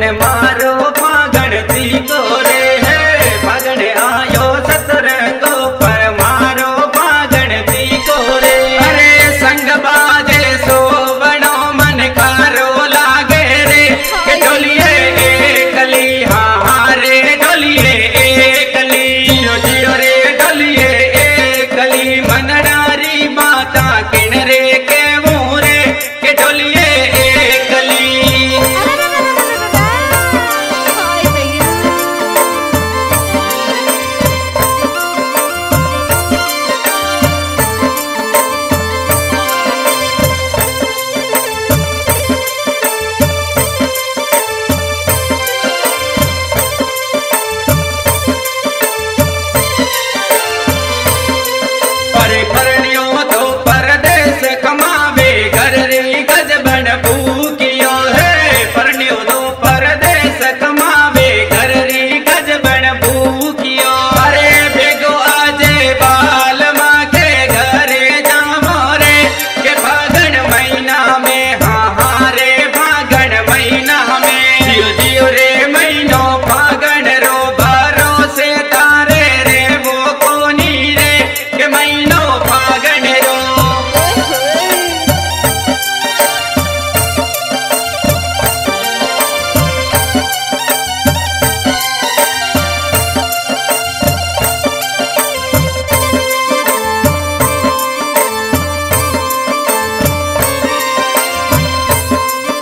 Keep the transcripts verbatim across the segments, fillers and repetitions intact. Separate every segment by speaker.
Speaker 1: फागण मारो फागण तीको रे है फागण आयो सतरंगो पर मारो फागण तीको रे। अरे संग बाजे सोवणो मन कारो लागे रे के डोलिए एकली हाँ रे डोलिए एकली जियो जियो रे डोलिए एकली मनडारी माता किन रे के वो रे के डोलिए एकली।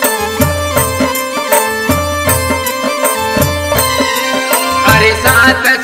Speaker 1: सात